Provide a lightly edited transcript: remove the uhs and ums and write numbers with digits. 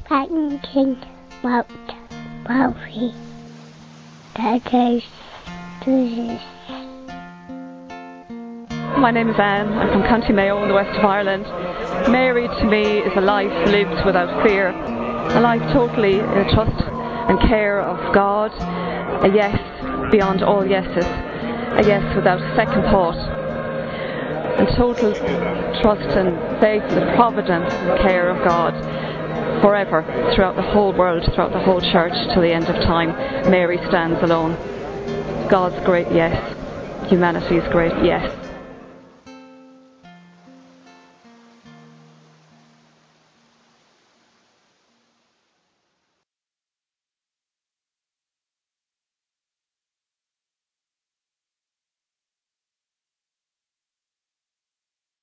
thinking about Buffy. That is delicious. My name is Anne. I'm from County Mayo in the west of Ireland. Mary to me is a life lived without fear, a life totally in the trust and care of God, a yes beyond all yeses, a yes without a second thought, and total trust and faith in the providence and care of God forever, throughout the whole world, throughout the whole church, till the end of time. Mary stands alone. God's great yes, humanity's great yes.